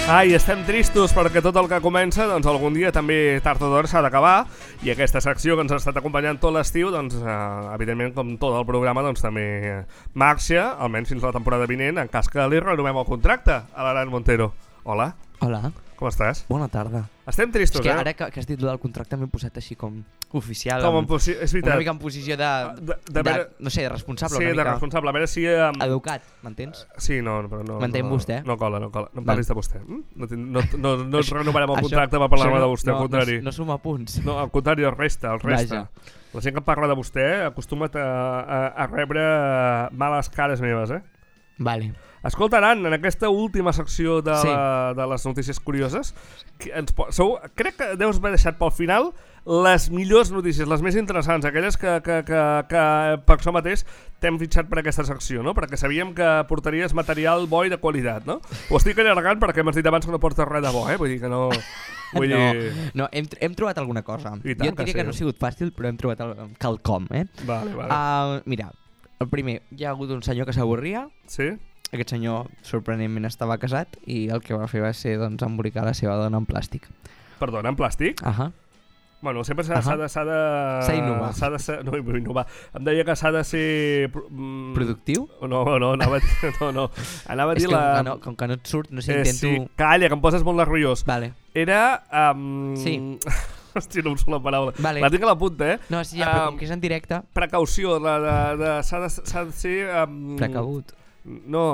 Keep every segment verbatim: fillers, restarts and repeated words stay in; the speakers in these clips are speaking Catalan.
Ai, estem tristos perquè tot el que comença, doncs algun dia també tard o d'hora s'ha d'acabar, i aquesta secció que ens ha estat acompanyant tot l'estiu, doncs eh, evidentment com tot el programa doncs també marxa, almenys fins la temporada vinent, en cas que li renovem el contracte a l'Aran Montero. Hola. Hola. Com estàs? Bona tarda. Estem tristos, és que eh? ara que, que has dit del contracte m'he posat així com oficial, com amb, posi- és veritat. una mica en posició de, de, de, de, veure... no sé, de responsable, sí, una de mica responsable. A veure si... Um... educat, m'entens? Sí, no, però no... M'entén no, vostè? No cola, no cola. No em Val. parlis de vostè. No, tin- no, no, no ens renovarem el Això- contracte per parlar-me això de vostè, no, al contrari. No, no suma punts. No, al contrari, el resta, el resta. Vaja. La gent que parla de vostè acostuma a, a, a rebre males cares meves, eh? Vale. Escolta, Aran, en aquesta última secció de, Sí. la, de les notícies curioses, que ens, po- segur, crec que deus haver deixat pel final les millors notícies, les més interessants, aquelles que, que, que, que per això mateix t'hem fitxat per aquesta secció, no? Perquè sabíem que portaries material bo i de qualitat, no? Ho estic allargant perquè m'has dit abans que no portes res de bo, eh? Vull dir que no... Vull no, dir... no hem, hem trobat alguna cosa. I tant Jo et que diria sí. que no ha sigut fàcil, però hem trobat el, quelcom, eh? Vale, vale. Uh, mira, el primer, hi ha hagut un senyor que s'avorria. Sí? Aquest senyor, sorprenentment, estava casat i el que va fer va ser doncs, embolicar la seva dona en plàstic. Perdona, en plàstic? Ahà. Bueno, sempre s'ha Ahà. de... S'ha de... S'ha d'innovar. S'ha de ser... No, innovar. Em deia que s'ha de ser... Mm, Productiu? No, no, anava a dir... No, no. Anava a És dir que la... com que, no, com que no et surt, no sé, Eh, intento... sí. Calla, que em poses molt nerviós. Vale. Era... Um... Sí. Hòstia, no em surt la paraula. Vale. La tinc a la punta, eh? No, sí, ja, però Um, com que és en directe... Precaució. La, de, de, s'ha, de, s'ha de ser... Um... Precabut. No.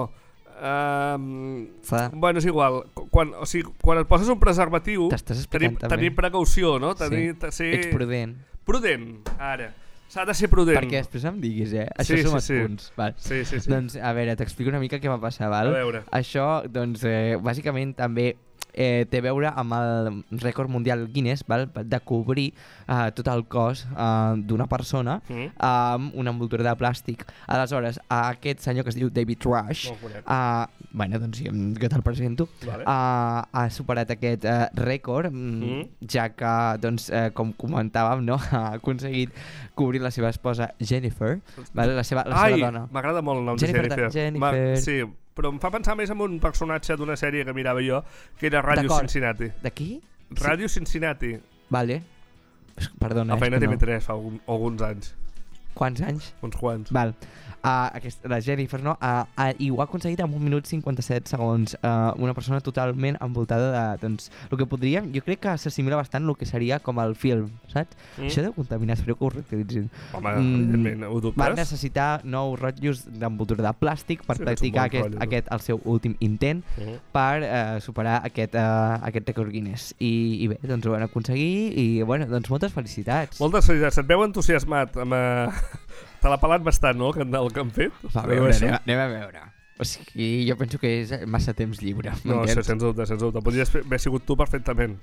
Um... Fa... Bueno, és igual. Quan, o sigui, quan et poses un preservatiu... T'estàs Tenir, explicant també. tenir precaució, no? Tenir, Sí. ser... Ets prudent. Prudent, ara. S'ha de ser prudent. Perquè després em diguis, eh? Això Sí, suma sí, sí. punts. Val. Sí, sí, sí. Doncs, a veure, t'explico una mica què va passar, val? A veure. Això, doncs, eh, bàsicament també eh, té a veure amb el rècord mundial Guinness, val? De cobrir eh, tot el cos eh, d'una persona Mm. amb una envoltura de plàstic. Aleshores, aquest senyor que es diu David Rush, No ho conec. uh, bueno, doncs sí, que te'l presento, Vale. uh, ha superat aquest uh, rècord, mm, Mm. ja que, doncs, uh, com comentàvem, no? ha aconseguit cobrir la seva esposa Jennifer, vale? la, seva, la Ai, seva dona. m'agrada molt el nom Jennifer de de- Jennifer. Jennifer. Sí, però em fa pensar més en un personatge d'una sèrie que mirava jo, que era Radio D'acord. Cincinnati. De qui? Radio Cincinnati. Vale. Es- Perdona, A és feina que T V no. tres fa un, alguns anys. Quants anys? Uns quants. Val. Uh, aquest, la Jennifer, no? Uh, uh, I ho ha aconseguit en un minut cinquanta-set segons. Uh, una persona totalment envoltada de... Doncs, el que podríem... Jo crec que s'assimila bastant el que seria com el film, saps? Mm. Això deu contaminar, espero que ho reutilitzin. Home, Mm, evidentment, ho dubtes? Van necessitar nous rotllos d'envoltura de plàstic per Sí, practicar és un bon aquest, rotllo, tu. aquest, el seu últim intent Mm. per uh, superar aquest, uh, aquest rècord Guinness. I, I bé, doncs ho van aconseguir i, bueno, doncs moltes felicitats. Moltes felicitats. Et veu entusiasmat amb... Uh... Te l'ha pelat bastant, no, el que, el que han fet? Va, a Veu veure, això? anem, a- anem a veure. O sigui, jo penso que és massa temps lliure. No, m'entens? això, sens dubte, sens dubte. Podries haver sigut tu perfectament.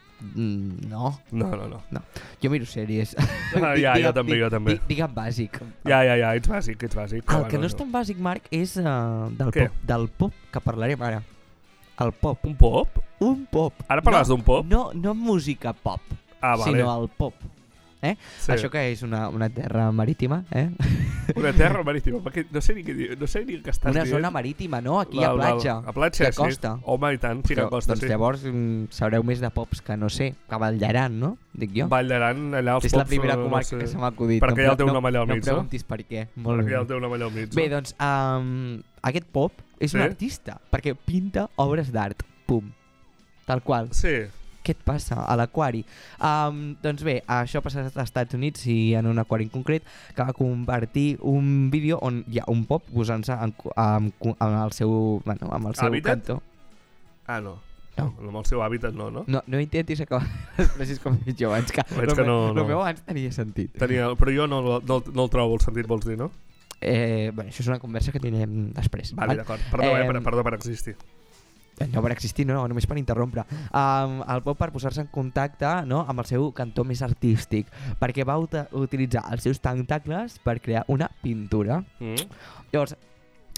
Mm, no, No, no, no. no. Jo miro sèries. Ah, ja, jo també, jo també. Digue, digue'm bàsic. Ja, ja, ja, ets bàsic, ets bàsic. El Home, que no és tan bàsic, Marc, és uh, del, Què? pop, del pop que parlarem ara. El pop. Un pop? Un pop. Ara parles no, d'un pop? No, no música pop, Ah, vale. sinó el pop. Eh? Sí. Això que és una, una terra marítima, eh? Una terra marítima, perquè no sé ni què dir, no sé ni què estàs Una dient. zona marítima, no? Aquí La- a la- platja. A platja, I a sí. costa. Home, i tant, sí que a Però, costa, doncs sí. llavors mm, sabreu més de pops que, no sé, que Valldaran, no? Dic jo. Vall d'Aran, allà els És pops... la primera no, comarca no sé. que se m'ha acudit. Perquè no, ja el té no, un nom allà al mig, no? no? No preguntis per què. Molt Perquè bé. ja el té una malla al mig, Bé, no? doncs, um, aquest pop és Sí? un artista, perquè pinta obres d'art. Pum. Tal qual. Sí. Què et passa a l'aquari? Um, doncs bé, això ha passat als Estats Units i en un aquari en concret que va compartir un vídeo on hi ha un pop posant-se en, en, en el seu, bueno, amb el seu Hàbitat? cantó. Ah, no. No. Amb el seu hàbitat no, no? No, no intentis acabar les frases com he dit jo abans, que Veig el que meu- no- el no. meu abans tenia sentit. Tenia, però jo no, no, no, no el trobo el sentit, vols dir, no? Eh, bueno, això és una conversa que tindrem després. Vale, val? d'acord. Perdó, eh, Em, per, perdó per existir. No per existir, no, només per interrompre. Um, el pop per posar-se en contacte, no, amb el seu cantó més artístic, perquè va ut utilitzar els seus tentacles per crear una pintura. Mm. Llavors,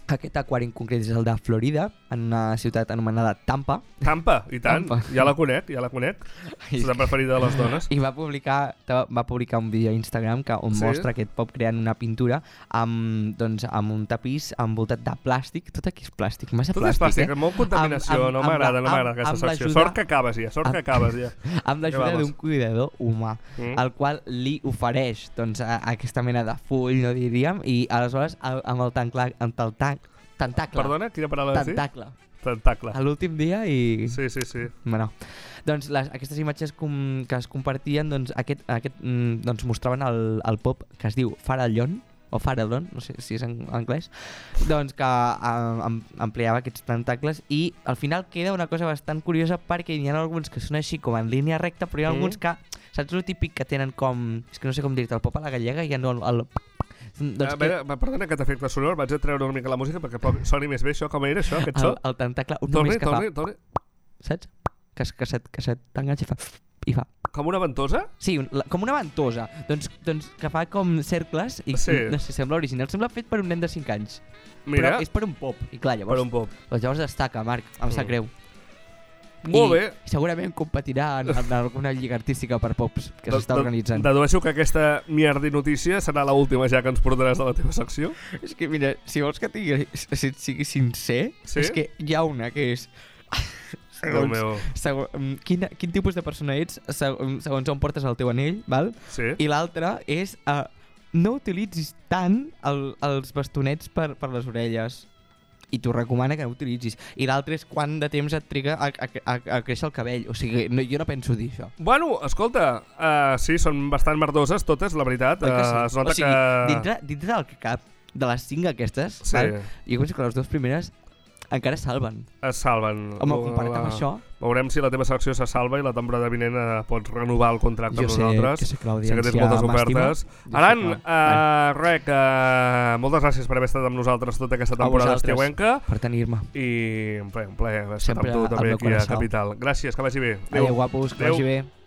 Aquest aquari en concret és el de Florida, en una ciutat anomenada Tampa. Tampa, i tant. Tampa. Ja la conec, ja la conec. És la preferida de les dones. I va publicar, va publicar un vídeo a Instagram que on Sí? mostra aquest pop creant una pintura amb, doncs, amb un tapís envoltat de plàstic. Tot aquí és plàstic, massa Tot és plàstic, plàstic, eh? molt contaminació. Amb- amb- no amb m'agrada, la- no m'agrada amb- aquesta amb secció. l'ajuda- Sort que acabes ja, sort amb- que acabes ja. Amb l'ajuda vamos. d'un cuidador humà, Mm. el qual li ofereix doncs, a, a aquesta mena de full, no diríem, i aleshores el- amb el, tancla, amb el tan, tentacle. Perdona, quina paraula has dit? Tentacle. Tentacle. A l'últim dia i... Sí, sí, sí. Bueno, doncs les, aquestes imatges com, que es compartien doncs, aquest, aquest, mm, doncs mostraven el, el pop que es diu Farallon o Farallon, no sé si és en anglès, doncs que uh, am, ampliava aquests tentacles i al final queda una cosa bastant curiosa perquè hi ha alguns que són així com en línia recta, però hi ha Mm. alguns que, saps el típic que tenen com, és que no sé com dir-te, el pop a la gallega i no el... el doncs a veure, que... perdona, aquest efecte sonor, vaig a treure una mica la música perquè poc, soni més bé això, com era això, aquest so? el, el tentacle, un Torni, només que torni, fa, torni. saps? Que, que, se, que se t'enganxa i fa... i fa... Com una ventosa? Sí, un, la, com una ventosa, doncs, doncs que fa com cercles i Sí. no sé, sembla original, sembla fet per un nen de cinc anys. Mira, Però és per un pop, i clar, llavors, per un pop. doncs llavors destaca, Marc, em sap Mm. greu. Molt I bé. segurament competirà en, en alguna lliga artística per pops que s'està organitzant. Dedueixo que aquesta mierda i notícia serà l'última ja que ens portaràs de la teva secció. És que mira, si vols que tingui, si et sigui sincer, Sí? és que hi ha una que és... Déu segons, meu. segons, mm, quina, quin tipus de persona ets segons, segons on portes el teu anell, val? Sí? I l'altra és uh, no utilitzis tant el, els bastonets per, per les orelles i t'ho recomana que no utilitzis. I l'altre és quant de temps et triga a, a, a, a créixer el cabell. O sigui, no, jo no penso dir això. Bueno, escolta, uh, sí, són bastant merdoses totes, la veritat. Oi que sí? Uh, es nota o sigui, que... dintre, dintre del que cap, de les cinc aquestes, Sí. val? Jo penso que les dues primeres encara salven. Es salven. Home, Uh, comparat amb això... Veurem si la teva selecció se salva i la temporada vinent uh, pots renovar el contracte Jo amb sé nosaltres. que sé que Sé que tens l'audiència moltes m'estima. ofertes. Jo sé Aran, que- uh, res, que moltes gràcies per haver estat amb nosaltres tota aquesta A temporada vosaltres. estiuenca Per tenir-me. i un plaer, un plaer haver estat Sempre amb tu al també meu aquí a coração. Capital. Gràcies, que vagi bé. Adéu, guapos, que Adéu. vagi bé.